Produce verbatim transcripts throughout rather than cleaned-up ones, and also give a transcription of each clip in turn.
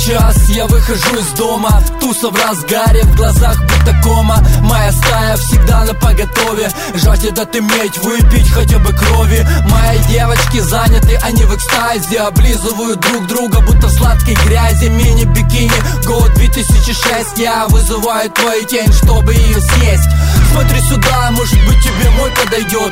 сейчас я выхожу из дома, туса в разгаре, в глазах будто кома. Моя стая всегда на поготове, жаждет отыметь, выпить хотя бы крови. Мои девочки заняты, они в экстазе, облизывают друг друга, будто в сладкой грязи. Мини-бикини, год две тысячи шесть. Я вызываю твою тень, чтобы ее съесть. Смотри сюда, может быть тебе мой подойдет.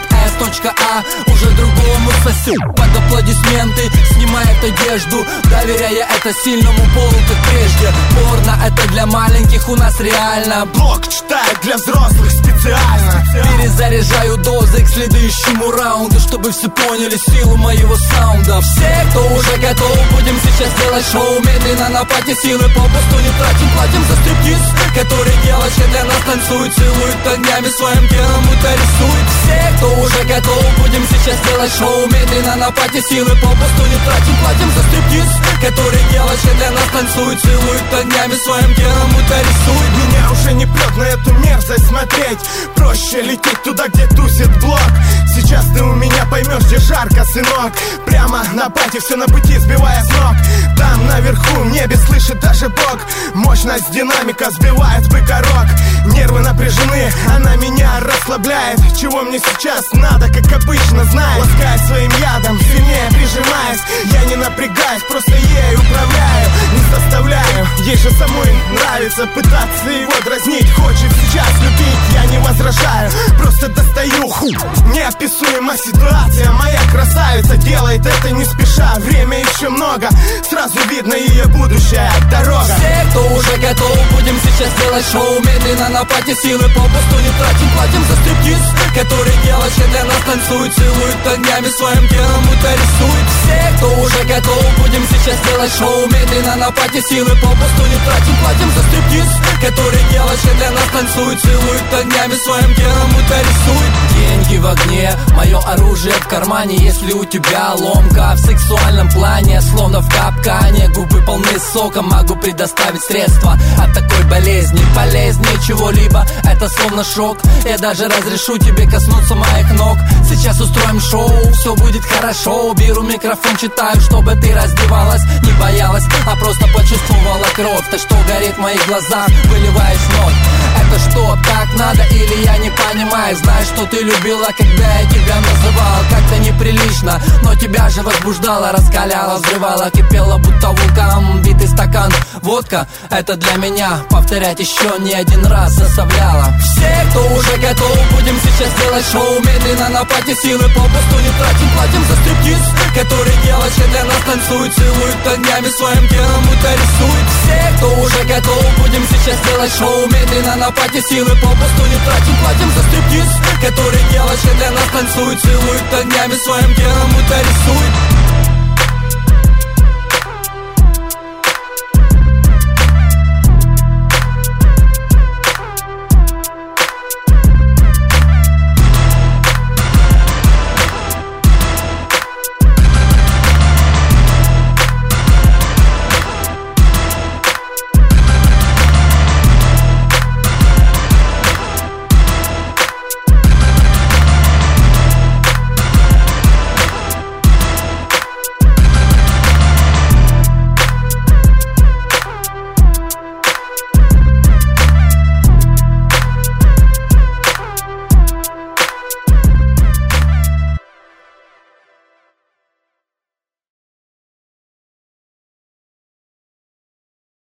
С.А уже другому сосет под аплодисменты, снимает одежду, доверяя это сильному полу, как прежде. Порно это для маленьких, у нас реально. Блог читает для взрослых специально. Перезаряжаю дозы к следующему раунду, чтобы все поняли силу моего саунда. Все, кто уже готов, будем сейчас делать шоу. Медленно на пати, силы попусту не тратим, платим за стриптиз, который девочка для нас танцует, целует огнями, своим телом будто рисует. Все, кто уже готов, будем сейчас делать шоу. Медленно на пати, силы попусту не тратим, платим за стриптиз, который девочка для нас танцует, целует огнями, своим телом будто рисует. Меня уже не прет на эту мерзость смотреть, проще лететь туда, где тусит блок. Сейчас ты у меня поймешь, где жарко, сынок. Прямо на пати, все на пути сбивая с ног. Там наверху в небе слышит даже Бог. Мощность динамика сбивает быкорок. Нервы напряжены, она меня расслабляет. Чего мне сейчас надо, как обычно, знаешь. Лаская своим ядом, сильнее прижимаясь. Я не напрягаюсь, просто ей управляю, не заставляю. Ей же самой нравится пытаться его дразнить. Хочет сейчас любить, я не возражаю, просто достаю ху. Неописуема ситуация, моя красавица делает это не спеша. Время еще много, сразу видно ее будущая дорога. Все, кто уже готов, будем сейчас делать шоу. Медленно на пати, силы попусту не тратим, платим за стриптиз, который девочка для нас танцует, целует огнями, своим телом будто рисует. Все, кто уже готов, будем сейчас делать шоу. Медленно на пати, силы попусту не тратим, платим за стриптиз, который девочка для нас танцует, целует огнями, своим телом будто рисует. Деньги в огне, мое оружие в кармане. Если у тебя ломка в сексуальном плане, словно в капкане, губы полны сока, могу предоставить средства от такой болезни. Полезнее чего-либо, это словно шок. Я даже разрешу тебе коснуться моих ног. Сейчас устроим шоу, все будет хорошо. Беру микрофон, читаю, чтобы ты раздевалась, не боялась, а просто почувствовала кровь. То, что горит в моих глазах, выливаясь вновь. Это что, так надо или я не понимаю? Знаешь, что ты любила, когда я тебя называл как-то неприлично, но тебя же возбуждала, раскаляла, взрывала, кипела, будто вулкан. Битый стакан, водка, это для меня повторять еще не один раз заставляла. Все, кто уже готов, будем сейчас делать шоу. Медленно на пати, силы попусту не тратим, платим за стриптиз, который девочка для нас танцует, целует огнями, своим телом будто рисует. Все, кто уже готов, будем сейчас делать шоу. Медленно на пати, силы попусту не тратим, платим за стриптиз, который девочка для нас танцует, целует огнями, своим телом будто рисует.